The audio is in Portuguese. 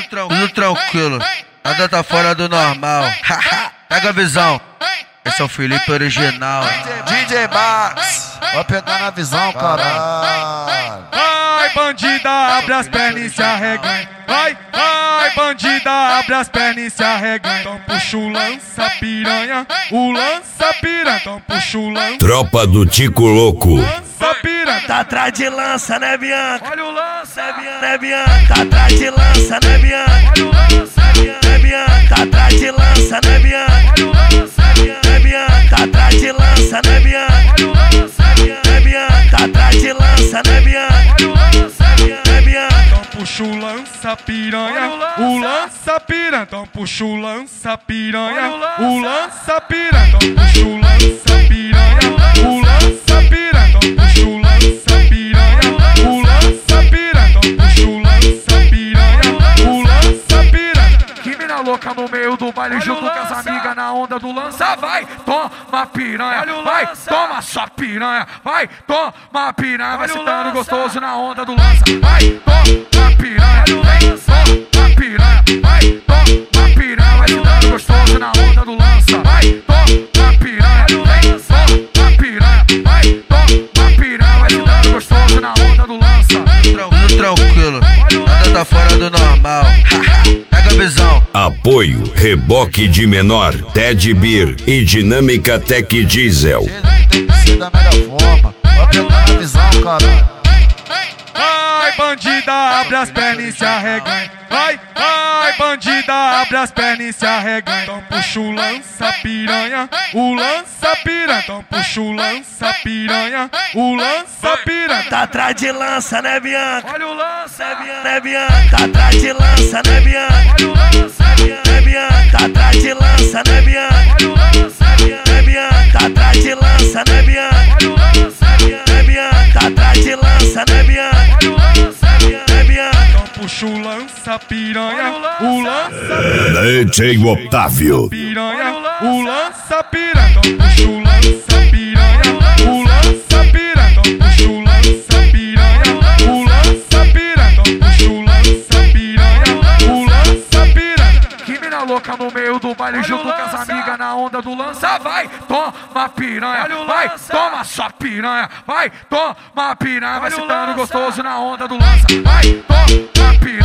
tudo tranquilo, nada tá fora do normal. Pega a visão, esse é o Felipe original. DJ Max, vai pegar na visão, caralho. Vai, bandida, abre as pernas e se arreganha. Vai, bandida, abre as pernas e se arreganha. Então puxa o lança piranha, o lança piranha. Então puxa o lança. Tropa do Tico Louco. Lança piranha. Tá atrás de lança, né, Bianca? Olha o lança, Né, Bianca? Tá atrás de lança, né, Bianca? olha o lança, Né, Bianca? Tá atrás de lança, né, Bianca? olha o lança, Né, Bianca? Tá atrás de lança, né, Bianca? olha o lança, Né, Bianca? Tá atrás de lança, né, Bianca? olha o lança. Né, Bianca? Então puxa o lança piranha, o lança piranha. Então puxa o lança piranha, o lança piranha. Então puxa o lança piranha, o lança piranha. Então puxa o lança piranha, o lança piranha. Então puxa o lança piranha, o lança piranha. Que mina louca no meio do baile junto com as amigas na onda do lança. Vai, toma piranha, vai, toma só piranha. Vai, toma piranha, vai sentando gostoso na onda do lança. Vai, toma piranha, vem, toma piranha. Vai, toma piranha, vai sentando gostoso na onda do lança. Vai, toma piranha, vem, toma piranha. Vai, toma piranha, vai sentando gostoso na onda do lança. Tudo tranquilo, nada tá fora do normal. Pega a visão. Apoio Reboque de Menor, Ted Beer e Dinâmica Tech Diesel. Tem que ser da melhor forma, vai pegar na visão, caralho. Vai, bandida, abre as pernas e se arreganha. Vai, bandida, abre as pernas e se arreganha. Então puxa o lança piranha, o lança piranha. Então puxa o lança piranha, o lança piranha. Tá atrás de lança, né, Bianca? Olha o lança, Né, Bianca? Tá atrás de lança, né, Bianca? olha o lança, Né, Bianca? Tá atrás de lança, né, Bianca? olha o lança, Né, Bianca? Tá atrás de lança, né, Bianca? olha o lança, Né, Bianca? Tá atrás de lança, né, Bianca? olha o lança. Né, Bianca? Então puxa o lança piranha, o lança DJ Otávio. piranha, o lança piranha. Então puxa o lança piranha, o lança piranha. Então puxa o lança piranha, o lança piranha. Então puxa o lança piranha, o lança piranha. Que mina louca no meio do baile junto com as amigas na onda do lança. Vai, toma piranha, vai, toma só piranha. Vai, toma piranha, vai sentando gostoso na onda do lança. Vai, toma piranha.